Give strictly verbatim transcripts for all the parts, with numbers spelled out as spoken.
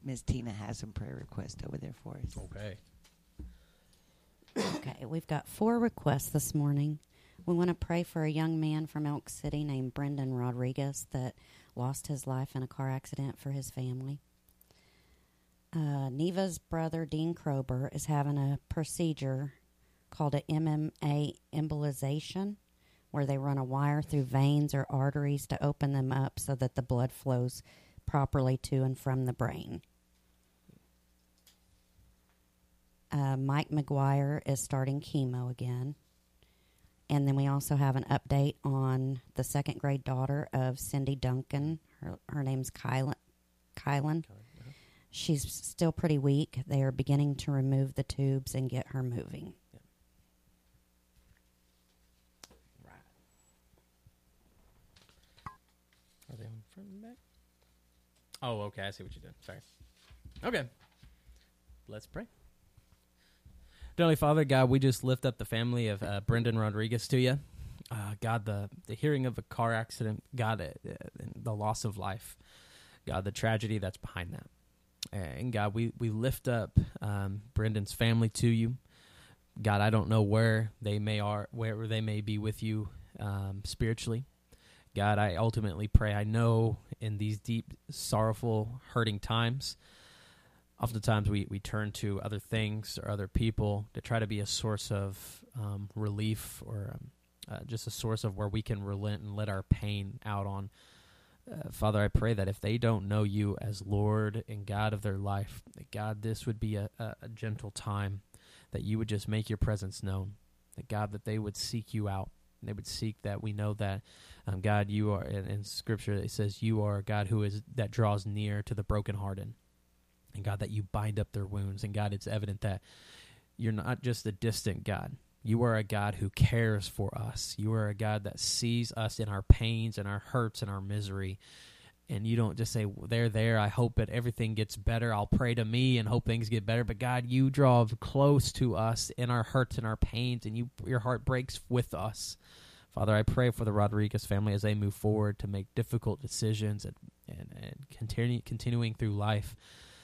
Miss Tina has some prayer requests over there for us. Okay. Okay, we've got four requests this morning. We want to pray for a young man from Elk City named Brendan Rodriguez that lost his life in a car accident for his family. Uh, Neva's brother, Dean Krober, is having a procedure called a M M A embolization, where they run a wire through veins or arteries to open them up so that the blood flows properly to and from the brain. Uh, Mike McGuire is starting chemo again. And then we also have an update on the second grade daughter of Cindy Duncan. Her, her name's Kylan. Kylan. Uh-huh. She's still pretty weak. They are beginning to remove the tubes and get her moving. Yep. Right. Are they on front and back? Oh, okay. I see what you did. Sorry. Okay. Let's pray. Heavenly Father, God, we just lift up the family of uh, Brendan Rodriguez to you. Uh, God, the, the hearing of a car accident, God, uh, the loss of life, God, the tragedy that's behind that. And God, we, we lift up um, Brendan's family to you. God, I don't know where they may are, where they may be with you um, spiritually. God, I ultimately pray, I know in these deep, sorrowful, hurting times, oftentimes we, we turn to other things or other people to try to be a source of um, relief or um, uh, just a source of where we can relent and let our pain out on. Uh, Father, I pray that if they don't know you as Lord and God of their life, that God, this would be a, a, a gentle time, that you would just make your presence known, that God, that they would seek you out. They would seek that. We know that, um, God, you are, in, in Scripture, it says you are a God who is that draws near to the brokenhearted. And God, that you bind up their wounds. And God, it's evident that you're not just a distant God. You are a God who cares for us. You are a God that sees us in our pains and our hurts and our misery. And you don't just say, they're there, I hope that everything gets better. I'll pray to me and hope things get better. But God, you draw close to us in our hurts and our pains, and you your heart breaks with us. Father, I pray for the Rodriguez family as they move forward to make difficult decisions and, and, and continue, continuing through life.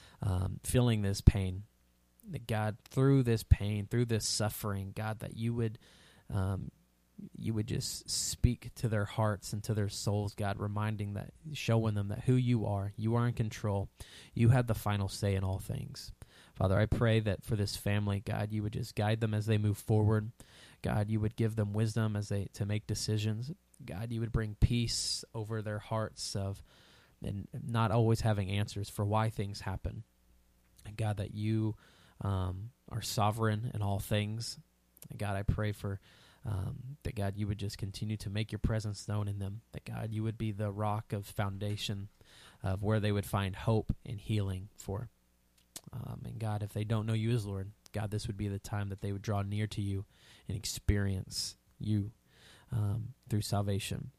Um, feeling this pain, that God, through this pain, through this suffering, God, that you would, um, you would just speak to their hearts and to their souls, God, reminding that, showing them that who you are, you are in control, you have the final say in all things. Father, I pray that for this family, God, you would just guide them as they move forward. God, you would give them wisdom as they to make decisions. God, you would bring peace over their hearts of and not always having answers for why things happen. And God, that you um, are sovereign in all things. And God, I pray for um, that, God, you would just continue to make your presence known in them. That, God, you would be the rock of foundation of where they would find hope and healing for. Um, and God, if they don't know you as Lord, God, this would be the time that they would draw near to you and experience you um, through salvation.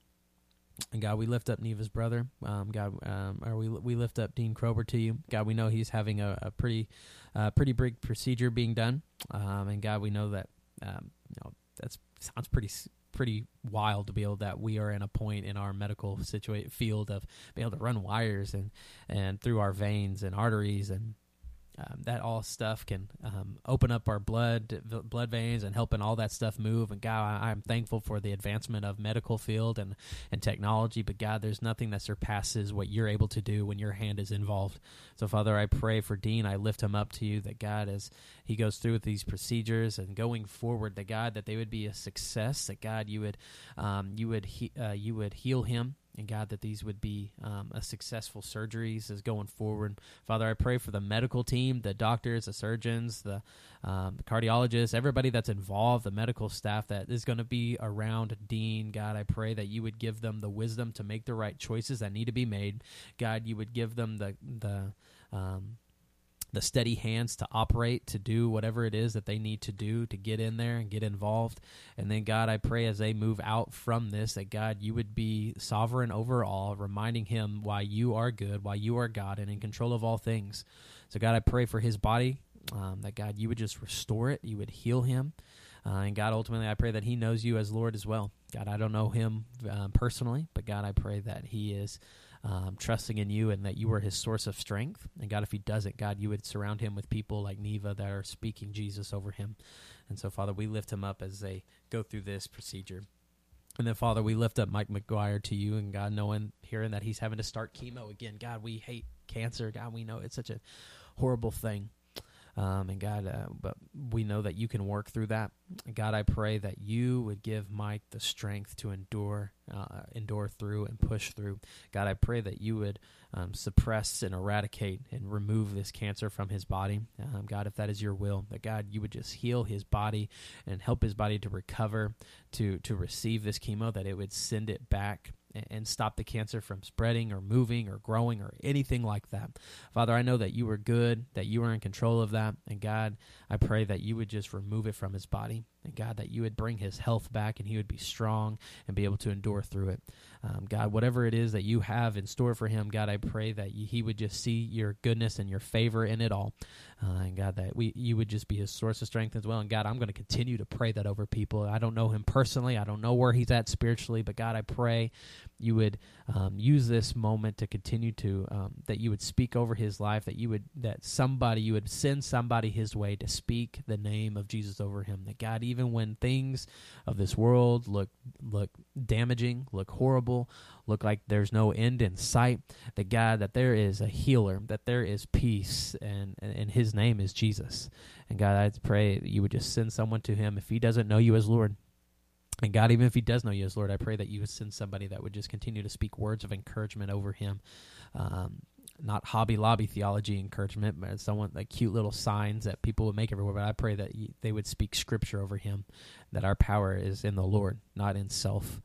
And God, we lift up Neva's brother. Um, God, um, or we we lift up Dean Krober to you. God, we know he's having a, a pretty, uh, pretty big procedure being done. Um, and God, we know that um, you know that sounds pretty pretty wild to be able that we are in a point in our medical situa- field of being able to run wires and and through our veins and arteries and. Um, that all stuff can um, open up our blood blood veins and helping all that stuff move. And God, I, I'm thankful for the advancement of medical field and, and technology. But God, there's nothing that surpasses what you're able to do when your hand is involved. So Father, I pray for Dean. I lift him up to you, that God, as he goes through with these procedures and going forward, that God, that they would be a success. That God, you would um, you would he, uh, you would heal him. And God, that these would be um, a successful surgeries as going forward. Father, I pray for the medical team, the doctors, the surgeons, the, um, the cardiologists, everybody that's involved, the medical staff that is going to be around Dean. God, I pray that you would give them the wisdom to make the right choices that need to be made. God, you would give them the the um, the steady hands to operate, to do whatever it is that they need to do to get in there and get involved. And then, God, I pray as they move out from this, that, God, you would be sovereign over all, reminding him why you are good, why you are God, and in control of all things. So, God, I pray for his body, um, that, God, you would just restore it, you would heal him. Uh, and, God, ultimately, I pray that he knows you as Lord as well. God, I don't know him um, personally, but, God, I pray that he is um, trusting in you and that you are his source of strength. And God, if he doesn't, God, you would surround him with people like Neva that are speaking Jesus over him. And so, Father, we lift him up as they go through this procedure. And then, Father, we lift up Mike McGuire to you, and God, knowing, hearing that he's having to start chemo again. God, we hate cancer. God, we know it's such a horrible thing. Um, and God, uh, but we know that you can work through that. God, I pray that you would give Mike the strength to endure, uh, endure through and push through. God, I pray that you would um, suppress and eradicate and remove this cancer from his body. Um, God, if that is your will, that God, you would just heal his body and help his body to recover, to to receive this chemo, that it would send it back and stop the cancer from spreading or moving or growing or anything like that. Father, I know that you are good, that you are in control of that. And God, I pray that you would just remove it from his body. And God, that you would bring his health back and he would be strong and be able to endure through it. Um, God, whatever it is that you have in store for him, God, I pray that he would just see your goodness and your favor in it all. Uh, and God, that we you would just be his source of strength as well. And God, I'm going to continue to pray that over people. I don't know him personally. I don't know where he's at spiritually. But God, I pray you would um, use this moment to continue to, um, that you would speak over his life, that you would, that somebody, you would send somebody his way to speak the name of Jesus over him. That God, even when things of this world look look damaging, look horrible, look like there's no end in sight, that God, that there is a healer, that there is peace, and, and, and his name is Jesus. And God, I pray that you would just send someone to him if he doesn't know you as Lord. And God, even if he does know you as Lord, I pray that you would send somebody that would just continue to speak words of encouragement over him. Um, not Hobby Lobby theology encouragement, but someone like cute little signs that people would make everywhere. But I pray that you, they would speak scripture over him, that our power is in the Lord, not in self.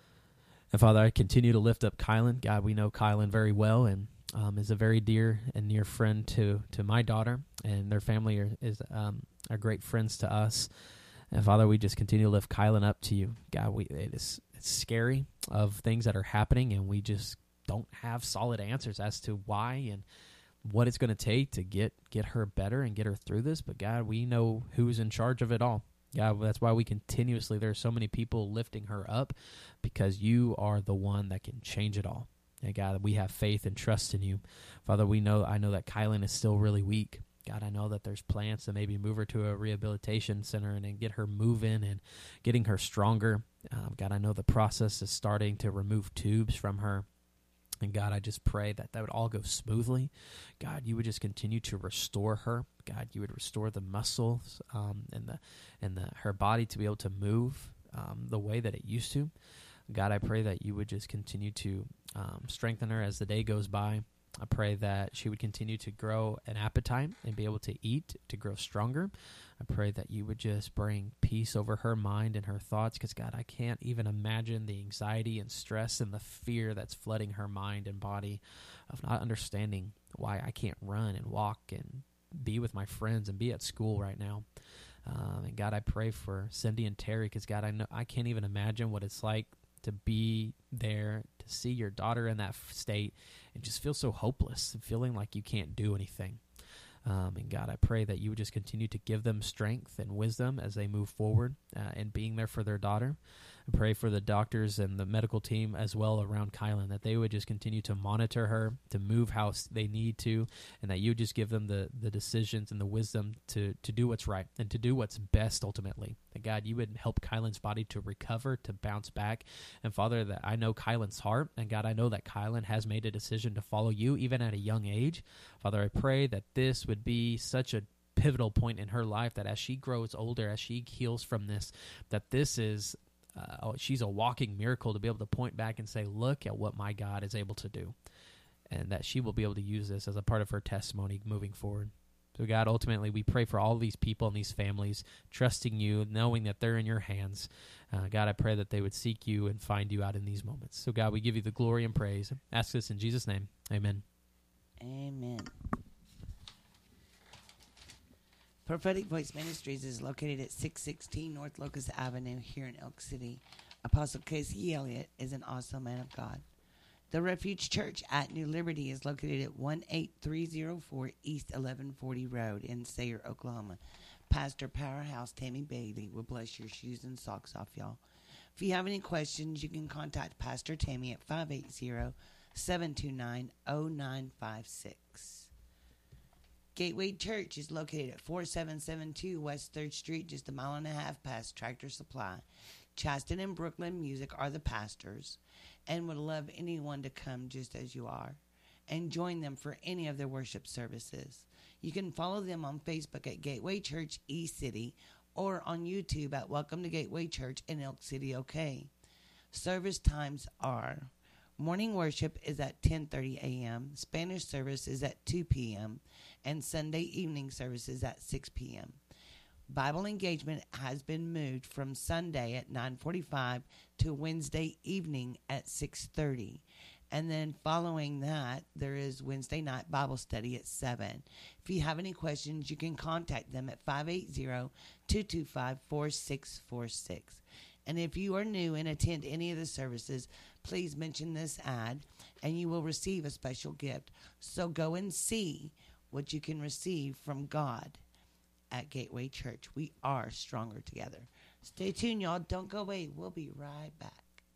And Father, I continue to lift up Kylan. God, we know Kylan very well and um, is a very dear and near friend to, to my daughter, and their family are, is um, are great friends to us. And Father, we just continue to lift Kylan up to you. God, we it is it's scary of things that are happening, and we just don't have solid answers as to why and what it's going to take to get, get her better and get her through this. But God, we know who's in charge of it all. God, that's why we continuously, there are so many people lifting her up, because you are the one that can change it all. And God, we have faith and trust in you. Father, we know, I know that Kylan is still really weak. God, I know that there's plans to maybe move her to a rehabilitation center and then get her moving and getting her stronger. Um, God, I know the process is starting to remove tubes from her. And God, I just pray that that would all go smoothly. God, you would just continue to restore her. God, you would restore the muscles um, and the and the her body to be able to move um, the way that it used to. God, I pray that you would just continue to um, strengthen her as the day goes by. I pray that she would continue to grow an appetite and be able to eat, to grow stronger. I pray that you would just bring peace over her mind and her thoughts, because, God, I can't even imagine the anxiety and stress and the fear that's flooding her mind and body of not understanding why I can't run and walk and be with my friends and be at school right now. Um, and, God, I pray for Cindy and Terry, because, God, I know I can't even imagine what it's like to be there, to see your daughter in that state and just feel so hopeless, feeling like you can't do anything. Um, and God, I pray that you would just continue to give them strength and wisdom as they move forward uh, and being there for their daughter. I pray for the doctors and the medical team as well around Kylan, that they would just continue to monitor her, to move how they need to, and that you would just give them the, the decisions and the wisdom to, to do what's right and to do what's best ultimately. That, God, you would help Kylan's body to recover, to bounce back. And Father, that I know Kylan's heart, and God, I know that Kylan has made a decision to follow you even at a young age. Father, I pray that this would be such a pivotal point in her life, that as she grows older, as she heals from this, that this is Uh, oh, she's a walking miracle to be able to point back and say, look at what my God is able to do, and that she will be able to use this as a part of her testimony moving forward. So, God, ultimately, we pray for all these people and these families, trusting you, knowing that they're in your hands. Uh, God, I pray that they would seek you and find you out in these moments. So, God, we give you the glory and praise. Ask this in Jesus' name. Amen. Amen. Prophetic Voice Ministries is located at six sixteen North Locust Avenue here in Elk City. Apostle Casey Elliott is an awesome man of God. The Refuge Church at New Liberty is located at one eight three zero four East eleven forty Road in Sayre, Oklahoma. Pastor Powerhouse Tammy Bailey will bless your shoes and socks off, y'all. If you have any questions, you can contact Pastor Tammy at five eight zero, seven two nine, zero nine five six. Gateway Church is located at forty-seven seventy-two West third Street, just a mile and a half past Tractor Supply. Chaston and Brooklyn Music are the pastors and would love anyone to come just as you are and join them for any of their worship services. You can follow them on Facebook at Gateway Church E-City or on YouTube at Welcome to Gateway Church in Elk City, OK. Service times are: morning worship is at ten thirty a.m., Spanish service is at two p.m., and Sunday evening service is at six p.m. Bible engagement has been moved from Sunday at nine forty-five to Wednesday evening at six thirty. And then following that, there is Wednesday night Bible study at seven. If you have any questions, you can contact them at five eight zero, two two five, four six four six. And if you are new and attend any of the services, please mention this ad and you will receive a special gift. So go and see what you can receive from God at Gateway Church. We are stronger together. Stay tuned, y'all. Don't go away. We'll be right back.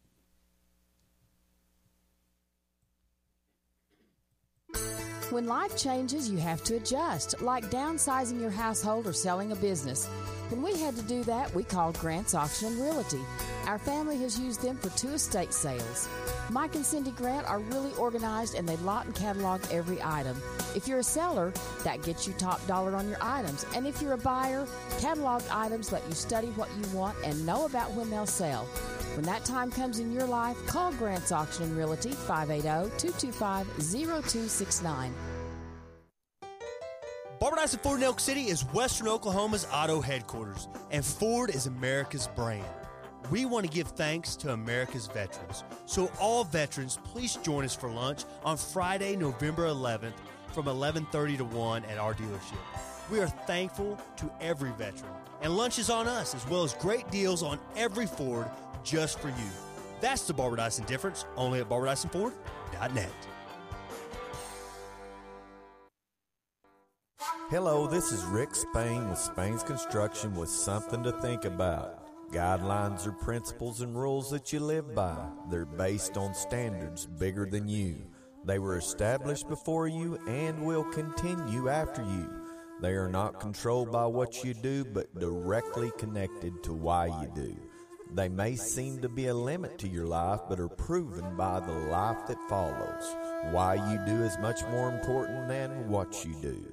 When life changes, you have to adjust, like downsizing your household or selling a business. When we had to do that, we called Grant's Auction and Realty. Our family has used them for two estate sales. Mike and Cindy Grant are really organized and they lot and catalog every item. If you're a seller, that gets you top dollar on your items. And if you're a buyer, cataloged items let you study what you want and know about when they'll sell. When that time comes in your life, call Grant's Auction and Realty, five eight zero, two two five, zero two six nine. Barbara Dyson Ford in Elk City is Western Oklahoma's auto headquarters, and Ford is America's brand. We want to give thanks to America's veterans. So all veterans, please join us for lunch on Friday, November eleventh from eleven thirty to one at our dealership. We are thankful to every veteran, and lunch is on us, as well as great deals on every Ford just for you. That's the Barbara Dyson difference, only at Barbara Dyson Ford dot net. Hello, this is Rick Spain with Spain's Construction with something to think about. Guidelines are principles and rules that you live by. They're based on standards bigger than you. They were established before you and will continue after you. They are not controlled by what you do, but directly connected to why you do. They may seem to be a limit to your life, but are proven by the life that follows. Why you do is much more important than what you do.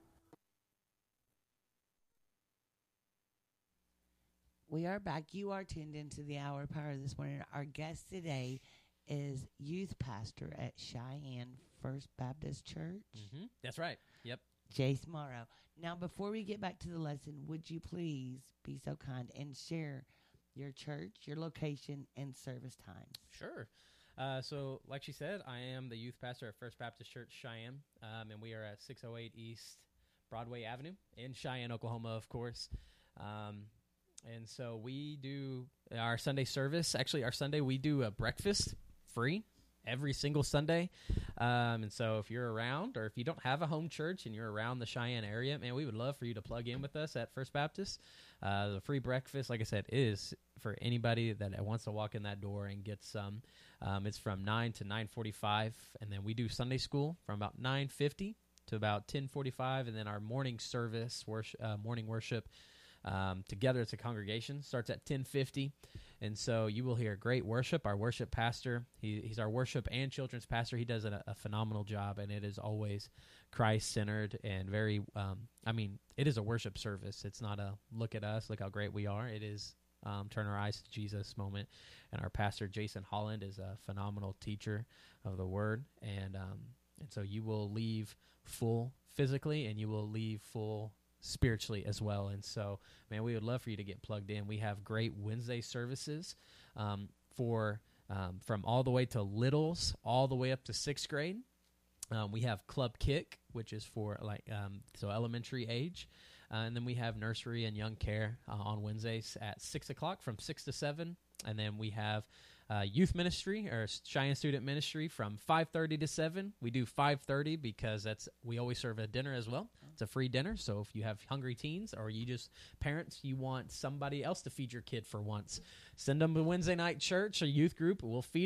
We are back. You are tuned into the Hour of Power this morning. Our guest today is youth pastor at Cheyenne First Baptist Church. Mm-hmm. That's right. Yep. Jace Morrow. Now, before we get back to the lesson, would you please be so kind and share your church, your location, and service times? Sure. Uh, so, like she said, I am the youth pastor at First Baptist Church Cheyenne, um, and we are at six oh eight East Broadway Avenue in Cheyenne, Oklahoma, of course. Um, and so we do our Sunday service. Actually, our Sunday, we do a breakfast free every single Sunday. Um, and so if you're around, or if you don't have a home church and you're around the Cheyenne area, man, we would love for you to plug in with us at First Baptist. Uh, the free breakfast, like I said, is for anybody that wants to walk in that door and get some. Um, it's from nine to nine forty-five, and then we do Sunday school from about nine fifty to about ten forty-five, and then our morning service, worship, uh, morning worship, um, together as a congregation starts at ten fifty. And so you will hear great worship. Our worship pastor, he, he's our worship and children's pastor. He does a, a phenomenal job, and it is always Christ-centered and very, um, I mean, it is a worship service. It's not a look at us, look how great we are. It is um, turn our eyes to Jesus moment. And our pastor, Jason Holland, is a phenomenal teacher of the Word. And, um, and so you will leave full physically, and you will leave full spiritually as well. And so, man, we would love for you to get plugged in. We have great Wednesday services um, for um, from all the way to littles, all the way up to sixth grade. Um, we have Club Kick, which is for like um, so elementary age, uh, and then we have nursery and young care uh, on Wednesdays at six o'clock from six to seven, and then we have Uh, youth ministry or Cheyenne student ministry from five thirty to seven. We do five thirty because that's we always serve a dinner as well. It's a free dinner, so if you have hungry teens or you just parents, you want somebody else to feed your kid for once, send them to Wednesday night church or youth group. We'll feed them,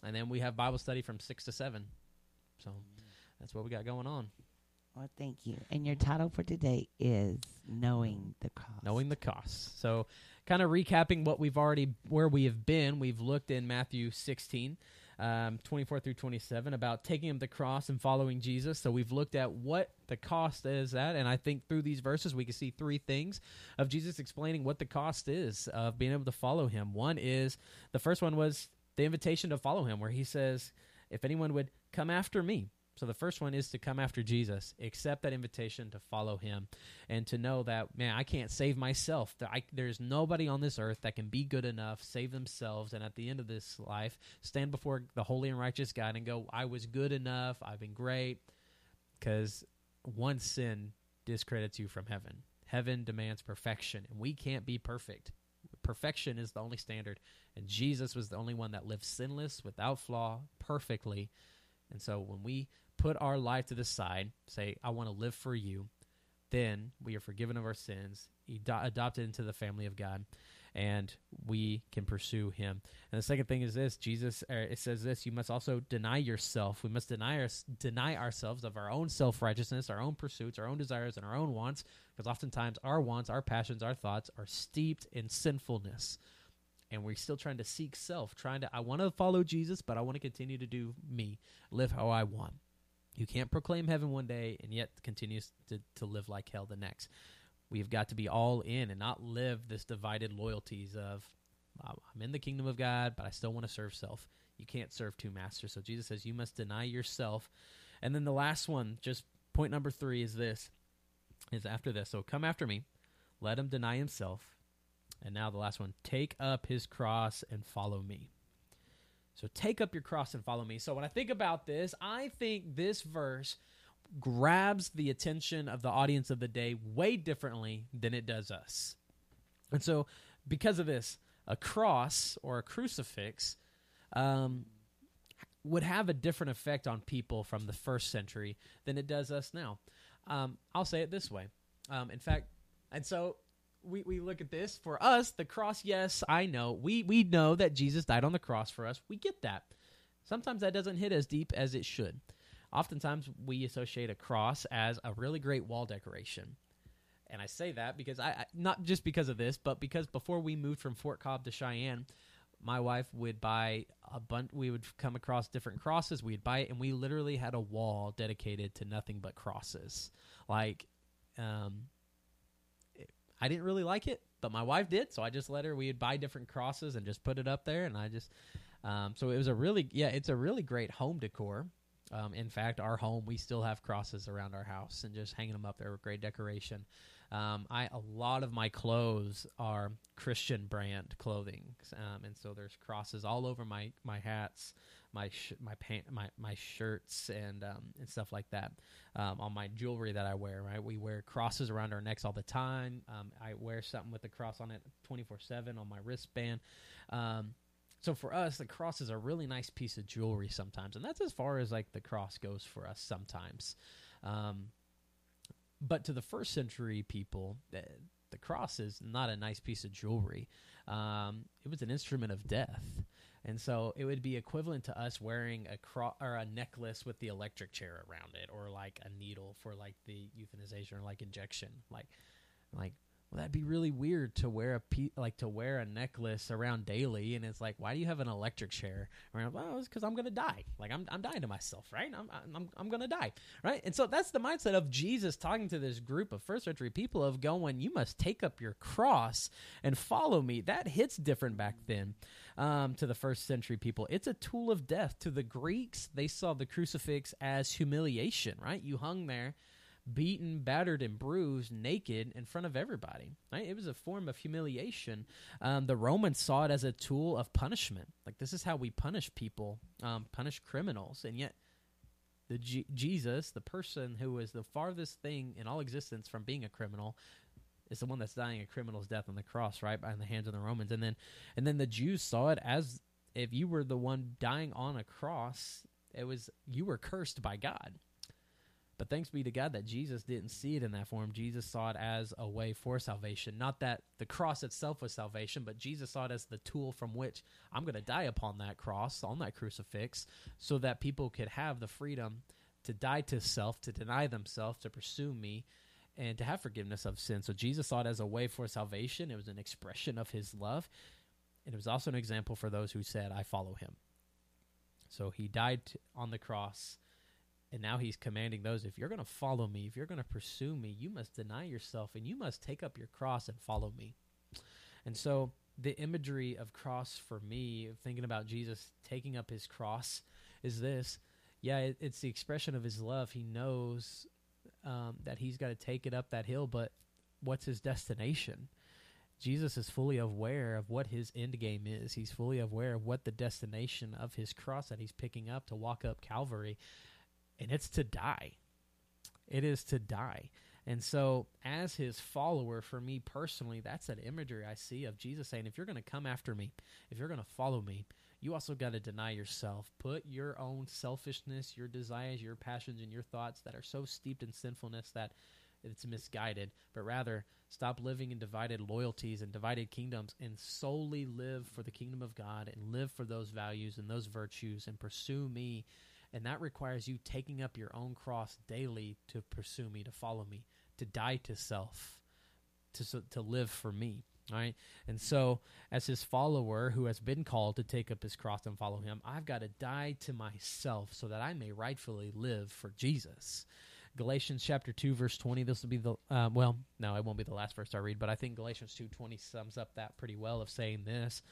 And then we have Bible study from six to seven. So that's what we got going on. Well, thank you. And your title for today is Knowing the Cost. Knowing the costs. So kind of recapping what we've already, where we have been, we've looked in Matthew sixteen, um, twenty-four through twenty-seven, about taking up the cross and following Jesus. So we've looked at what the cost is at, and I think through these verses we can see three things of Jesus explaining what the cost is of being able to follow him. One is, the first one was the invitation to follow him, where he says, if anyone would come after me. So the first one is to come after Jesus, accept that invitation to follow him, and to know that, man, I can't save myself. I, there's nobody on this earth that can be good enough, save themselves, and at the end of this life, stand before the holy and righteous God and go, I was good enough, I've been great, because one sin discredits you from heaven. Heaven demands perfection, and we can't be perfect. Perfection is the only standard, and Jesus was the only one that lived sinless, without flaw, perfectly. And so when we put our life to the side, say, I want to live for you, then we are forgiven of our sins, ado- adopted into the family of God, and we can pursue him. And the second thing is this, Jesus, er, it says this, you must also deny yourself. We must deny, our, deny ourselves of our own self-righteousness, our own pursuits, our own desires, and our own wants, because oftentimes our wants, our passions, our thoughts are steeped in sinfulness. And we're still trying to seek self, trying to, I want to follow Jesus, but I want to continue to do me, live how I want. You can't proclaim heaven one day and yet continue to, to live like hell the next. We've got to be all in and not live this divided loyalties of, I'm in the kingdom of God, but I still want to serve self. You can't serve two masters. So Jesus says you must deny yourself. And then the last one, just point number three is this, is after this. So come after me, let him deny himself. And now the last one, take up his cross and follow me. So take up your cross and follow me. So when I think about this, I think this verse grabs the attention of the audience of the day way differently than it does us. And so because of this, a cross or a crucifix um, would have a different effect on people from the first century than it does us now. Um, I'll say it this way. Um, in fact, and so... We we look at this. For us, the cross, yes, I know. We we know that Jesus died on the cross for us. We get that. Sometimes that doesn't hit as deep as it should. Oftentimes, we associate a cross as a really great wall decoration. And I say that because I, I not just because of this, but because before we moved from Fort Cobb to Cheyenne, my wife would buy a bunch. We would come across different crosses. We'd buy it, and we literally had a wall dedicated to nothing but crosses. Like, um... I didn't really like it, but my wife did, so I just let her. We would buy different crosses and just put it up there, and I just um, so it was a really yeah, it's a really great home decor. Um, in fact, our home, we still have crosses around our house and just hanging them up there with great decoration. Um, I a lot of my clothes are Christian brand clothing, um, and so there's crosses all over my my hats, my sh- my pant, my my shirts, and um, and stuff like that. Um, on my jewelry that I wear, right, we wear crosses around our necks all the time. Um, I wear something with the cross on it twenty-four seven on my wristband. Um, so for us, the cross is a really nice piece of jewelry sometimes, and that's as far as like the cross goes for us sometimes. Um, But to the first century people, the, the cross is not a nice piece of jewelry. Um, it was an instrument of death. And so it would be equivalent to us wearing a cro- or a necklace with the electric chair around it, or like a needle for like the euthanization or like injection. Like, like, well, that'd be really weird to wear a pe- like to wear a necklace around daily, and it's like, why do you have an electric chair around? Well, it's because I'm gonna die. Like I'm, I'm dying to myself, right? I'm, I'm, I'm gonna die, right? And so that's the mindset of Jesus talking to this group of first century people of going, you must take up your cross and follow me. That hits different back then um, to the first century people. It's a tool of death. To the Greeks, they saw the crucifix as humiliation, right? You hung there, beaten, battered, and bruised, naked in front of everybody. Right? It was a form of humiliation. Um, the Romans saw it as a tool of punishment. Like, this is how we punish people, um, punish criminals. And yet, the G- Jesus, the person who is the farthest thing in all existence from being a criminal, is the one that's dying a criminal's death on the cross, right, by the hands of the Romans. And then, and then the Jews saw it as if you were the one dying on a cross, it was you were cursed by God. But thanks be to God that Jesus didn't see it in that form. Jesus saw it as a way for salvation. Not that the cross itself was salvation, but Jesus saw it as the tool from which I'm going to die upon that cross, on that crucifix, so that people could have the freedom to die to self, to deny themselves, to pursue me, and to have forgiveness of sin. So Jesus saw it as a way for salvation. It was an expression of his love. And it was also an example for those who said, I follow him. So he died on the cross. And now he's commanding those, if you're going to follow me, if you're going to pursue me, you must deny yourself and you must take up your cross and follow me. And so the imagery of cross for me, thinking about Jesus taking up his cross, is this. Yeah, it, it's the expression of his love. He knows um, that he's got to take it up that hill, but what's his destination? Jesus is fully aware of what his end game is. He's fully aware of what the destination of his cross that he's picking up to walk up Calvary. And it's to die. It is to die. And so as his follower, for me personally, that's that imagery I see of Jesus saying, if you're going to come after me, if you're going to follow me, you also got to deny yourself. Put your own selfishness, your desires, your passions, and your thoughts that are so steeped in sinfulness that it's misguided, but rather stop living in divided loyalties and divided kingdoms and solely live for the kingdom of God and live for those values and those virtues and pursue me. And that requires you taking up your own cross daily to pursue me, to follow me, to die to self, to to live for me, all right? And so as his follower who has been called to take up his cross and follow him, I've got to die to myself so that I may rightfully live for Jesus. Galatians chapter two, verse twenty, this will be the, uh, well, no, it won't be the last verse I read, but I think Galatians two twenty sums up that pretty well of saying this,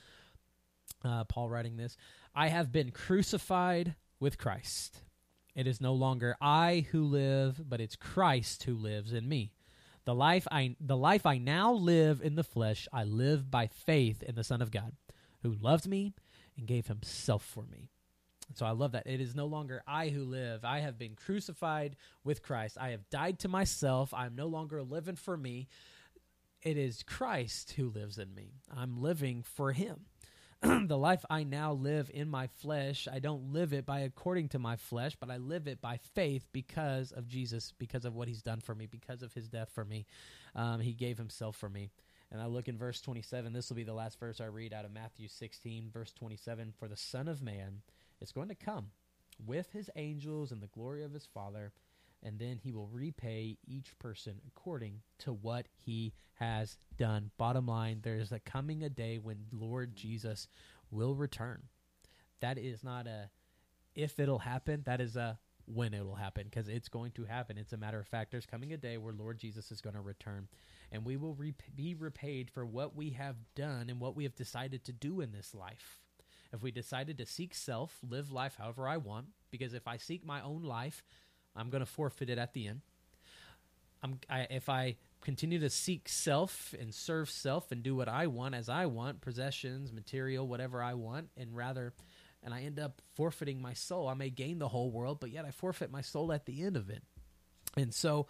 uh, Paul writing this, I have been crucified with Christ. It is no longer I who live, but it's Christ who lives in me. The life I the life I now live in the flesh, I live by faith in the Son of God, who loved me and gave himself for me. And so I love that. It is no longer I who live. I have been crucified with Christ. I have died to myself. I'm no longer living for me. It is Christ who lives in me. I'm living for him. The life I now live in my flesh, I don't live it by according to my flesh, but I live it by faith because of Jesus, because of what he's done for me, because of his death for me. Um, he gave himself for me. And I look in verse twenty-seven. This will be the last verse I read out of Matthew sixteen, verse twenty-seven. For the Son of Man is going to come with his angels and the glory of his Father, and then he will repay each person according to what he has done. Bottom line, there is a coming a day when Lord Jesus will return. That is not a if it'll happen, that is a when it will happen, because it's going to happen. It's a matter of fact. There's coming a day where Lord Jesus is going to return, and we will re- be repaid for what we have done and what we have decided to do in this life. If we decided to seek self, live life however I want, because if I seek my own life, I'm going to forfeit it at the end. I'm, I, if I continue to seek self and serve self and do what I want as I want, possessions, material, whatever I want, and rather, and I end up forfeiting my soul. I may gain the whole world, but yet I forfeit my soul at the end of it. And so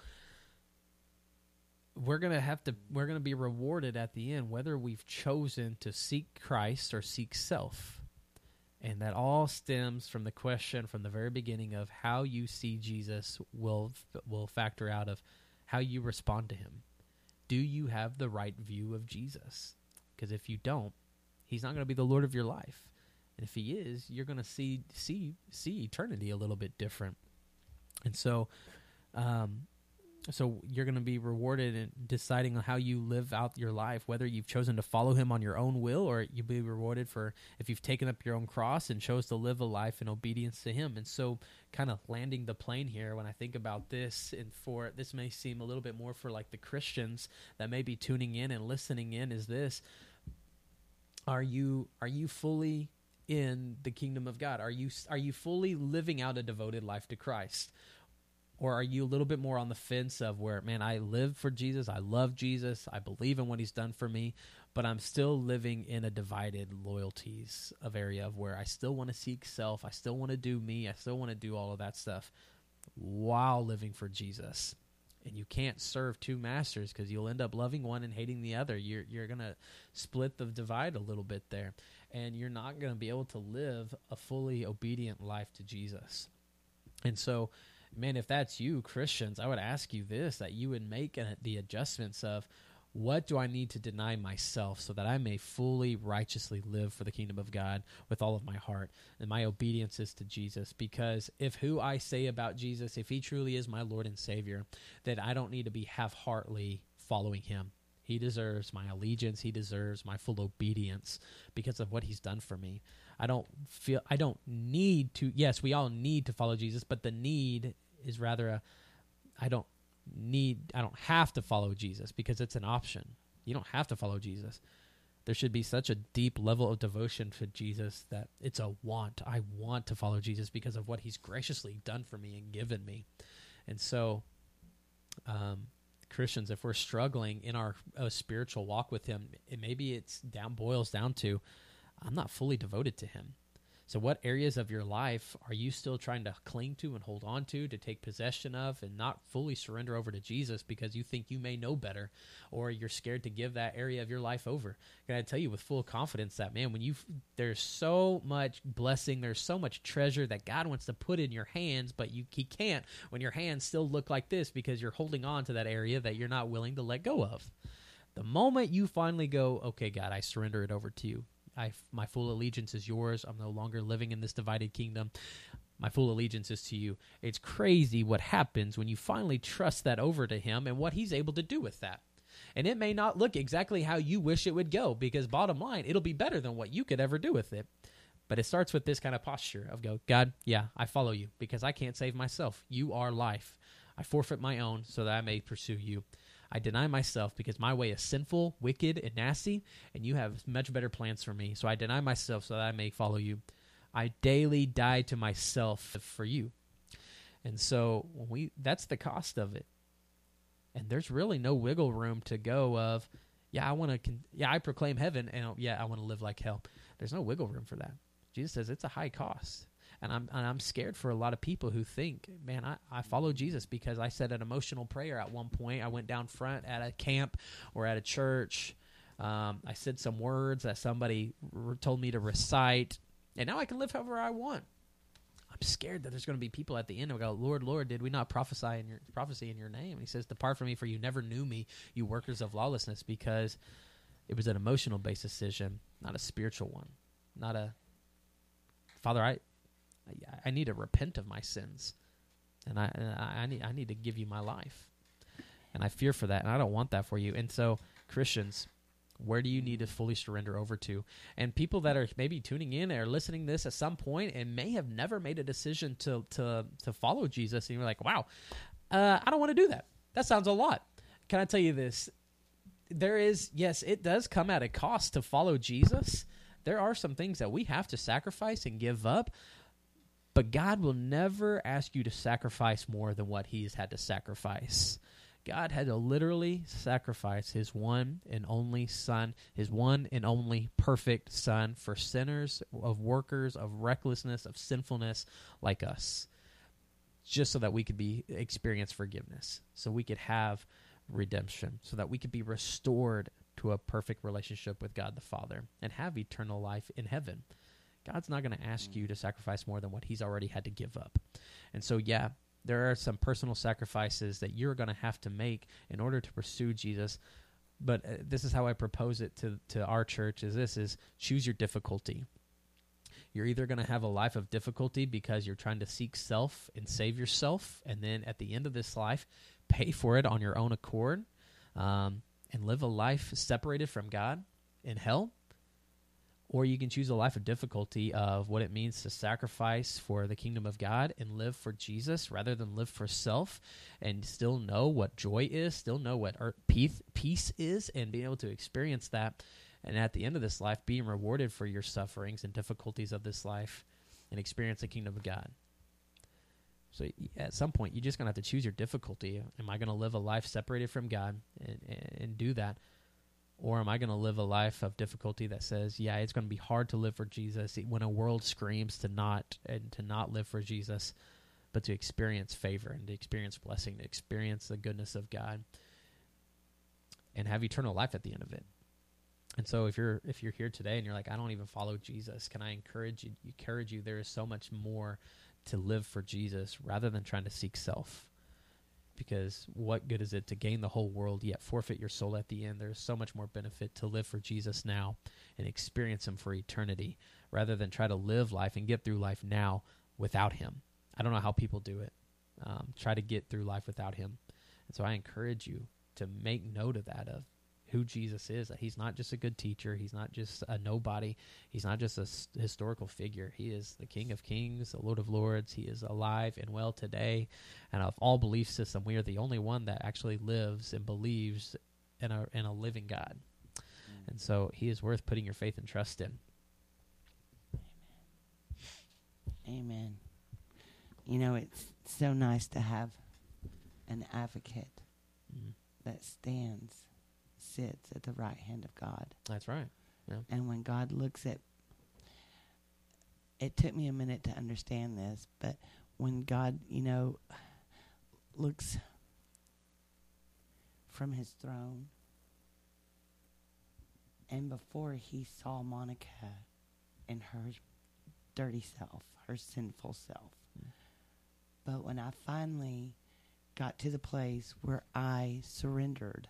we're going to have to, we're going to be rewarded at the end, whether we've chosen to seek Christ or seek self. And that all stems from the question from the very beginning of how you see Jesus will will factor out of how you respond to him. Do you have the right view of Jesus? Because if you don't, he's not going to be the Lord of your life. And if he is, you're going to see see see eternity a little bit different. And so um, so you're going to be rewarded in deciding on how you live out your life, whether you've chosen to follow him on your own will, or you'll be rewarded for if you've taken up your own cross and chose to live a life in obedience to him. And so kind of landing the plane here, when I think about this, and for this may seem a little bit more for like the Christians that may be tuning in and listening in, is this: are you are you fully in the kingdom of God? Are you are you fully living out a devoted life to Christ? Or are you a little bit more on the fence of where, man, I live for Jesus, I love Jesus, I believe in what he's done for me, but I'm still living in a divided loyalties of area of where I still want to seek self, I still want to do me, I still want to do all of that stuff while living for Jesus. And you can't serve two masters because you'll end up loving one and hating the other. You're you're going to split the divide a little bit there, and you're not going to be able to live a fully obedient life to Jesus. And so Man, if that's you, Christians, I would ask you this, that you would make a, the adjustments of, what do I need to deny myself so that I may fully righteously live for the kingdom of God with all of my heart? And my obedience is to Jesus, because if who I say about Jesus, if he truly is my Lord and Savior, then I don't need to be half-heartedly following him. He deserves my allegiance. He deserves my full obedience because of what he's done for me. I don't feel, I don't need to, yes, we all need to follow Jesus, but the need is rather a, I don't need, I don't have to follow Jesus because it's an option. You don't have to follow Jesus. There should be such a deep level of devotion to Jesus that it's a want. I want to follow Jesus because of what he's graciously done for me and given me. And so, um, Christians, if we're struggling in our uh, spiritual walk with him, it, maybe it's down boils down to, I'm not fully devoted to him. So what areas of your life are you still trying to cling to and hold on to, to take possession of, and not fully surrender over to Jesus because you think you may know better, or you're scared to give that area of your life over? Can I tell you with full confidence that, man, when you there's so much blessing, there's so much treasure that God wants to put in your hands, but you he can't when your hands still look like this because you're holding on to that area that you're not willing to let go of. The moment you finally go, okay, God, I surrender it over to you. I, my full allegiance is yours. I'm no longer living in this divided kingdom. My full allegiance is to you. It's crazy what happens when you finally trust that over to him and what he's able to do with that. And it may not look exactly how you wish it would go, because bottom line, it'll be better than what you could ever do with it. But it starts with this kind of posture of go, God, yeah, I follow you because I can't save myself. You are life. I forfeit my own so that I may pursue you. I deny myself because my way is sinful, wicked, and nasty, and you have much better plans for me. So I deny myself so that I may follow you. I daily die to myself for you. And so when we that's the cost of it. And there's really no wiggle room to go of, yeah, I want to, con- yeah, I proclaim heaven, and yeah, I want to live like hell. There's no wiggle room for that. Jesus says it's a high cost. And I'm and I'm scared for a lot of people who think, man, I, I follow Jesus because I said an emotional prayer at one point. I went down front at a camp or at a church. Um, I said some words that somebody r- told me to recite, and now I can live however I want. I'm scared that there's going to be people at the end who go, Lord, Lord, did we not prophesy in your prophecy in your name? And he says, depart from me, for you never knew me, you workers of lawlessness, because it was an emotional-based decision, not a spiritual one, not a, Father, I... I need to repent of my sins, and I, and I need I need to give you my life, and I fear for that, and I don't want that for you. And so, Christians, where do you need to fully surrender over to? And people that are maybe tuning in or listening to this at some point and may have never made a decision to to to follow Jesus, and you're like, wow, uh, I don't want to do that. That sounds a lot. Can I tell you this? There is, yes, it does come at a cost to follow Jesus. There are some things that we have to sacrifice and give up. But God will never ask you to sacrifice more than what he's had to sacrifice. God had to literally sacrifice his one and only son, his one and only perfect son for sinners, of workers, of recklessness, of sinfulness like us, just so that we could be experience forgiveness, so we could have redemption, so that we could be restored to a perfect relationship with God the Father and have eternal life in heaven. God's not going to ask you to sacrifice more than what he's already had to give up. And so, yeah, there are some personal sacrifices that you're going to have to make in order to pursue Jesus. But uh, this is how I propose it to, to our church, is this is choose your difficulty. You're either going to have a life of difficulty because you're trying to seek self and save yourself, and then at the end of this life, pay for it on your own accord, um, and live a life separated from God in hell. Or you can choose a life of difficulty of what it means to sacrifice for the kingdom of God and live for Jesus rather than live for self, and still know what joy is, still know what peace, peace is, and being able to experience that. And at the end of this life, being rewarded for your sufferings and difficulties of this life and experience the kingdom of God. So at some point, you're just going to have to choose your difficulty. Am I going to live a life separated from God and, and, and do that? Or am I going to live a life of difficulty that says, yeah, it's going to be hard to live for Jesus when a world screams to not and to not live for Jesus, but to experience favor and to experience blessing, to experience the goodness of God, and have eternal life at the end of it. And so if you're if you're here today and you're like, I don't even follow Jesus, can I encourage you? Encourage you? There is so much more to live for Jesus rather than trying to seek self. Because what good is it to gain the whole world yet forfeit your soul at the end? There's so much more benefit to live for Jesus now and experience him for eternity rather than try to live life and get through life now without him. I don't know how people do it. Um, try to get through life without him. And so I encourage you to make note of that, of who Jesus is, that he's not just a good teacher. He's not just a nobody. He's not just a s- historical figure. He is the King of Kings, the Lord of Lords. He is alive and well today. And of all belief systems, we are the only one that actually lives and believes in a, in a living God. Mm. And so he is worth putting your faith and trust in. Amen. Amen. You know, it's so nice to have an advocate mm. that stands sits at the right hand of God. That's right. Yeah. And when God looks at, it took me a minute to understand this, but when God, you know, looks from his throne, and before he saw Monica in her dirty self, her sinful self, mm. but when I finally got to the place where I surrendered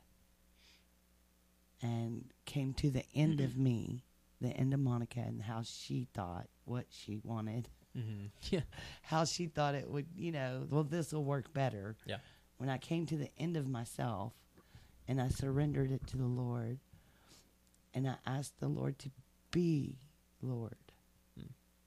and came to the end of me, the end of Monica, and how she thought, what she wanted. Mm-hmm. Yeah. How she thought it would, you know, well, this will work better. Yeah. When I came to the end of myself and I surrendered it to the Lord and I asked the Lord to be Lord, mm.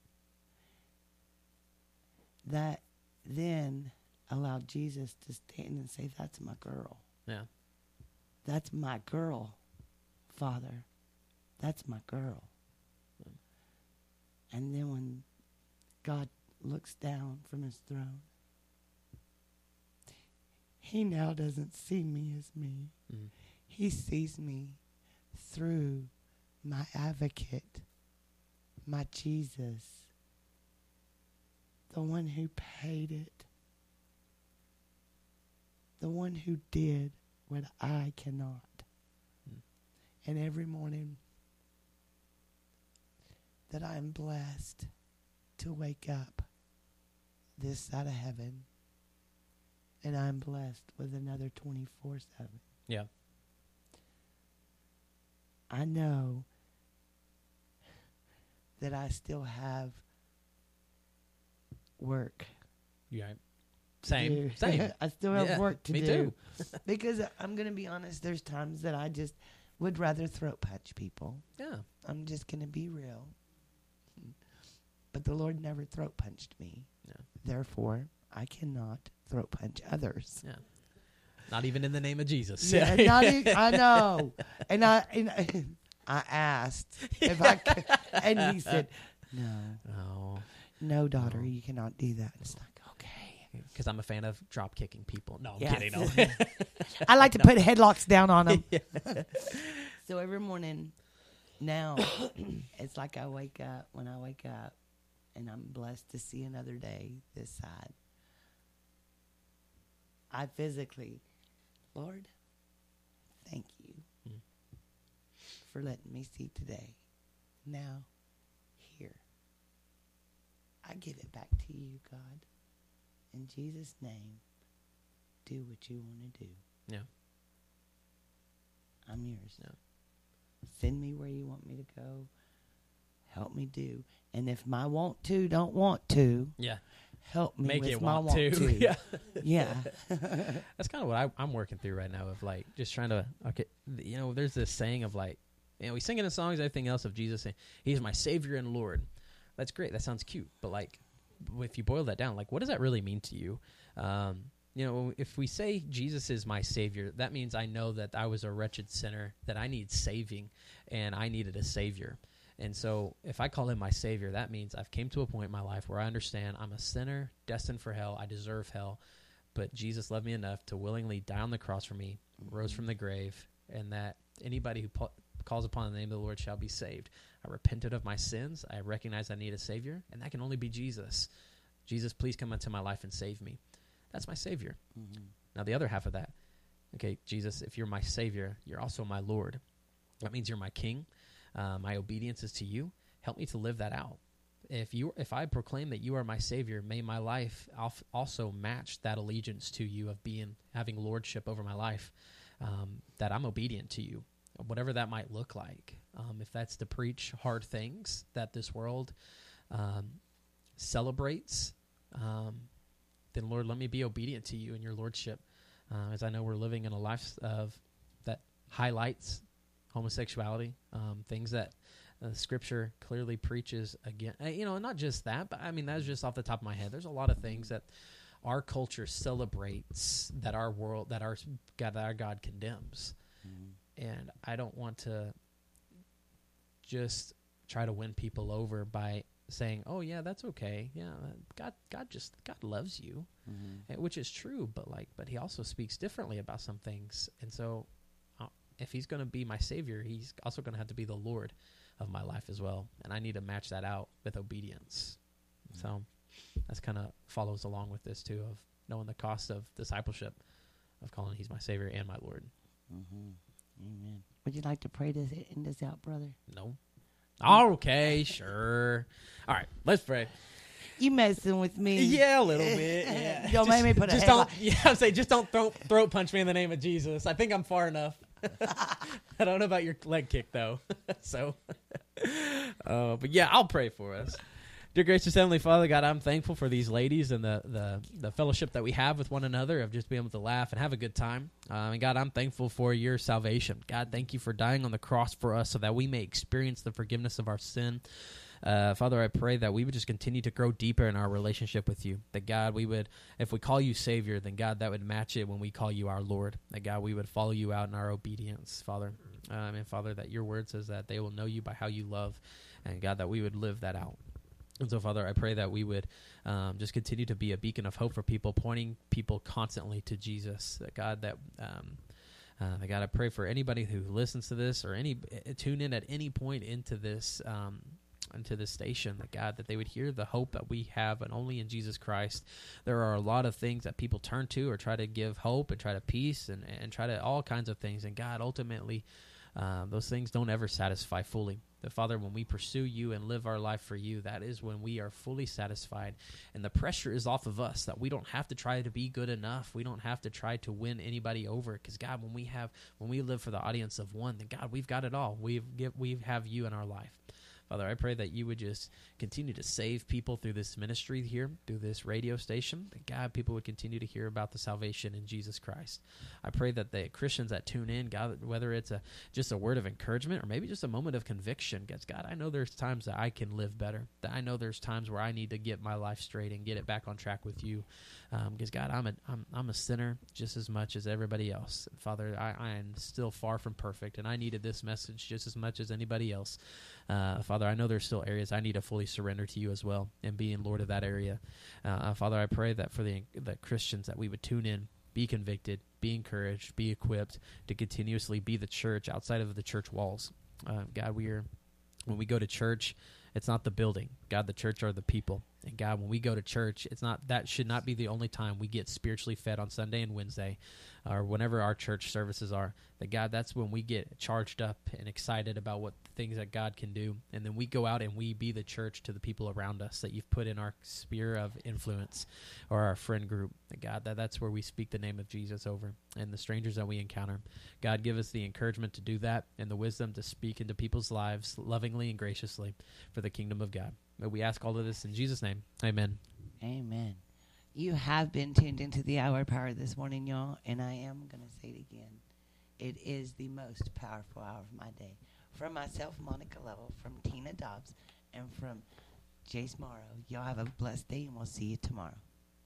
that then allowed Jesus to stand and say, that's my girl. Yeah. That's my girl. Father, that's my girl. Mm. And then when God looks down from his throne, he now doesn't see me as me. Mm. He sees me through my advocate, my Jesus, the one who paid it, the one who did what I cannot. And every morning that I'm blessed to wake up this side of heaven, and I'm blessed with another twenty-four seven. Yeah. I know that I still have work. Yeah. Same. to Same. I still have yeah, work to me do. Too. Because I'm going to be honest, there's times that I just would rather throat punch people. Yeah. I'm just going to be real. But the Lord never throat punched me. Yeah. Therefore, I cannot throat punch others. Yeah. Not even in the name of Jesus. Yeah, not e- I know. And I and I asked if I could, and he said, no. Oh. No, daughter, No. you cannot do that. It's like, okay. Because I'm a fan of drop kicking people. No, I'm Yes. kidding. No. I like to No. put headlocks down on them. Yeah. So every morning now, it's like I wake up, when I wake up, and I'm blessed to see another day this side. I physically, Lord, thank you mm. for letting me see today. Now, here. I give it back to you, God. In Jesus' name, do what you want to do. Yeah. I'm yours. Yeah. Send me where you want me to go. Help me do. And if my want to don't want to, Yeah. help me Make with it my want, want to. to. Yeah. Yeah. That's kind of what I, I'm working through right now, of like just trying to, okay, th- you know, there's this saying of like, you know, we sing in the songs, everything else of Jesus saying, he's my Savior and Lord. That's great. That sounds cute. But like, if you boil that down, like, what does that really mean to you? Um, you know, if we say Jesus is my Savior, that means I know that I was a wretched sinner, that I need saving, and I needed a Savior. And so if I call him my Savior, that means I've came to a point in my life where I understand I'm a sinner, destined for hell. I deserve hell. But Jesus loved me enough to willingly die on the cross for me, rose from the grave, and that anybody who po- calls upon the name of the Lord shall be saved. I repented of my sins. I recognize I need a Savior, and that can only be Jesus. Jesus, please come into my life and save me. That's my Savior. Mm-hmm. Now, the other half of that, okay, Jesus, if you're my Savior, you're also my Lord. That means you're my King. Uh, my obedience is to you. Help me to live that out. if you if I proclaim that you are my Savior, may my life also match that allegiance to you of being having lordship over my life, um, that I'm obedient to you, whatever that might look like. Um, if that's to preach hard things that this world um, celebrates, um, then Lord, let me be obedient to you in your lordship, uh, as I know we're living in a life of that highlights homosexuality, um, things that uh, Scripture clearly preaches again. Uh, you know, not just that, but I mean, that's just off the top of my head. There's a lot of things that our culture celebrates that our world, that our God, that our God condemns. Mm-hmm. And I don't want to just try to win people over by saying, "Oh yeah, that's okay. Yeah, God, God just God loves you," mm-hmm. which is true. But like, but He also speaks differently about some things. And so, uh, if He's going to be my Savior, He's also going to have to be the Lord of my life as well. And I need to match that out with obedience. Mm-hmm. So that's kind of follows along with this too, of knowing the cost of discipleship, of calling He's my Savior and my Lord. Mm-hmm. Amen. Would you like to pray this end this out, brother? No. Okay, sure. All right, let's pray. You messing with me? Yeah, a little bit. Yeah. Don't make me put a just headlock. don't. Yeah, I'm saying just don't throat throat punch me in the name of Jesus. I think I'm far enough. I don't know about your leg kick though. so, uh, but yeah, I'll pray for us. Dear gracious Heavenly Father, God, I'm thankful for these ladies and the, the, the fellowship that we have with one another of just being able to laugh and have a good time. Uh, and God, I'm thankful for your salvation. God, thank you for dying on the cross for us so that we may experience the forgiveness of our sin. Uh, Father, I pray that we would just continue to grow deeper in our relationship with you. That, God, we would, if we call you Savior, then, God, that would match it when we call you our Lord. That, God, we would follow you out in our obedience, Father. Um, and, Father, that your word says that they will know you by how you love. And, God, that we would live that out. And so, Father, I pray that we would um, just continue to be a beacon of hope for people, pointing people constantly to Jesus. That, God, that, um, uh, that God, I pray for anybody who listens to this or any uh, tune in at any point into this um, into this station, that, God, that they would hear the hope that we have, and only in Jesus Christ. There are a lot of things that people turn to or try to give hope and try to peace and, and try to all kinds of things. And, God, ultimately, uh, those things don't ever satisfy fully. That, Father, when we pursue you and live our life for you, that is when we are fully satisfied. And the pressure is off of us, that we don't have to try to be good enough. We don't have to try to win anybody over. Because, God, when we have, when we live for the audience of one, then, God, we've got it all. We've get, we have you in our life. Father, I pray that you would just continue to save people through this ministry here, through this radio station. That, God, people would continue to hear about the salvation in Jesus Christ. I pray that the Christians that tune in, God, whether it's a just a word of encouragement or maybe just a moment of conviction, because, God, I know there's times that I can live better. That I know there's times where I need to get my life straight and get it back on track with you. Because, um, God, I'm a, I'm, I'm a sinner just as much as everybody else. Father, I, I am still far from perfect, and I needed this message just as much as anybody else. Uh, Father, I know there's still areas I need to fully surrender to you as well and be in Lord of that area. Uh, Father, I pray that for the, the Christians that we would tune in, be convicted, be encouraged, be equipped to continuously be the church outside of the church walls. Uh, God, we are, when we go to church, it's not the building. God, the church are the people. And God, when we go to church, it's not that should not be the only time we get spiritually fed on Sunday and Wednesday, or whenever our church services are. That, God, that's when we get charged up and excited about what things that God can do. And then we go out and we be the church to the people around us that you've put in our sphere of influence or our friend group. That, God, that, that's where we speak the name of Jesus over and the strangers that we encounter. God, give us the encouragement to do that and the wisdom to speak into people's lives lovingly and graciously for the kingdom of God. But we ask all of this in Jesus' name. Amen. Amen. You have been tuned into the Hour of Power this morning, y'all, and I am going to say it again. It is the most powerful hour of my day. From myself, Monica Lovell, from Tina Dobbs, and from Jace Morrow. Y'all have a blessed day, and we'll see you tomorrow.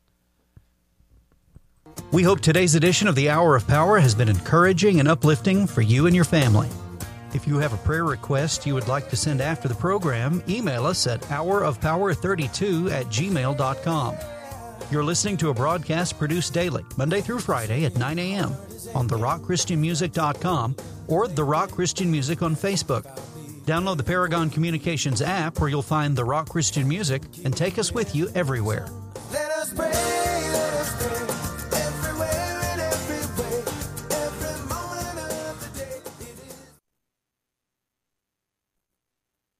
We hope today's edition of the Hour of Power has been encouraging and uplifting for you and your family. If you have a prayer request you would like to send after the program, email us at hour of power thirty-two at gmail dot com. You're listening to a broadcast produced daily, Monday through Friday at nine a.m. on the rock christian music dot com or The Rock Christian Music on Facebook. Download the Paragon Communications app where you'll find The Rock Christian Music and take us with you everywhere.